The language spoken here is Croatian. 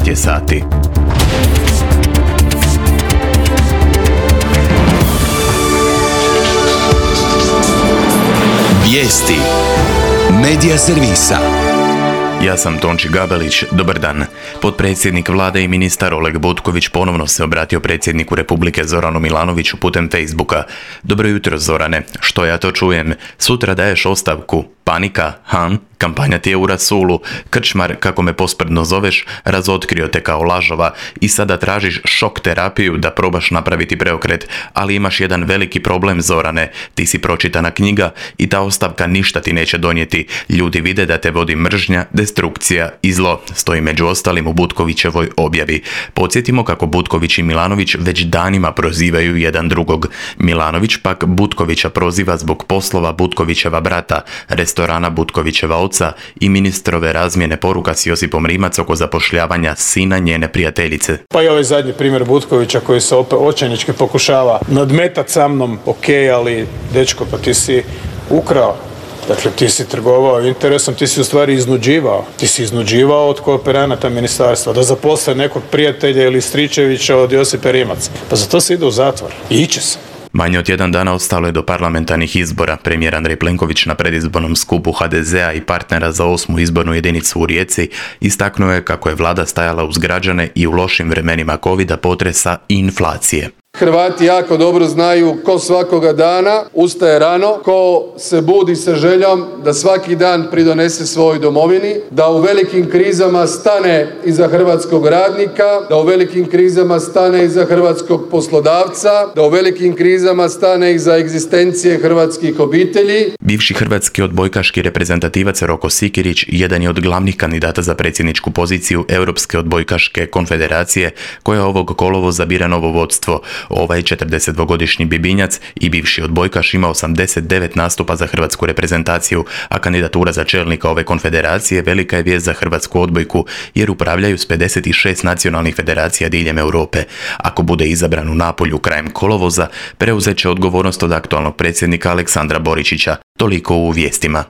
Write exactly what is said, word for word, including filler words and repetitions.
je sati. Vijesti Medija servisa. Ja sam Tonči Gabelić, dobar dan. Potpredsjednik vlade i ministar Oleg Butković ponovno se obratio predsjedniku Republike Zoranu Milanoviću putem Facebooka. Dobro jutro, Zorane, što ja to čujem? Sutra daješ ostavku. Panika, han? Kampanja ti je u rasulu. Krčmar, kako me posprdno zoveš, razotkrio te kao lažova i sada tražiš šok terapiju da probaš napraviti preokret, ali imaš jedan veliki problem, Zorane. Ti si pročitana knjiga i ta ostavka ništa ti neće donijeti. Ljudi vide da te vodi mržnja, destrukcija i zlo, stoji među ostalim u Butkovićevoj objavi. Podsjetimo kako Butković i Milanović već danima prozivaju jedan drugog. Milanović pak Butkovića proziva zbog poslova Butkovićeva brata, restorana Butkovićeva oca i ministrove razmjene poruka s Josipom Rimac oko zapošljavanja sina njene prijateljice. Pa i ovaj zadnji primjer Butkovića koji se opet očajnički pokušava nadmetat sa mnom, ok, ali dečko, pa ti si ukrao. Dakle, ti si trgovao interesom, ti si u stvari iznuđivao. Ti si iznuđivao od kooperanata ministarstva da zaposle nekog prijatelja ili Stričevića od Josipe Rimac. Pa za to se ide u zatvor. I iće se. Manje od jedan dana ostalo je do parlamentarnih izbora. Premijer Andrej Plenković na predizbornom skupu ha de zea i partnera za osmu izbornu jedinicu u Rijeci istaknuo je kako je vlada stajala uz građane i u lošim vremenima covida, potresa i inflacije. Hrvati jako dobro znaju ko svakoga dana ustaje rano, ko se budi sa željom da svaki dan pridonese svojoj domovini, da u velikim krizama stane iza hrvatskog radnika, da u velikim krizama stane iza hrvatskog poslodavca, da u velikim krizama stane iza egzistencije hrvatskih obitelji. Bivši hrvatski odbojkaški reprezentativac Roko Sikirić jedan je od glavnih kandidata za predsjedničku poziciju Europske odbojkaške konfederacije, koja ovog kolovoza bira novo vodstvo. Ovaj četrdesetdvogodišnji Bibinjac i bivši odbojkaš ima osamdeset devet nastupa za hrvatsku reprezentaciju, a kandidatura za čelnika ove konfederacije velika je vijest za hrvatsku odbojku, jer upravljaju s pedeset šest nacionalnih federacija diljem Europe. Ako bude izabran u Napolju krajem kolovoza, preuzet će odgovornost od aktualnog predsjednika Aleksandra Boričića. Toliko u vijestima.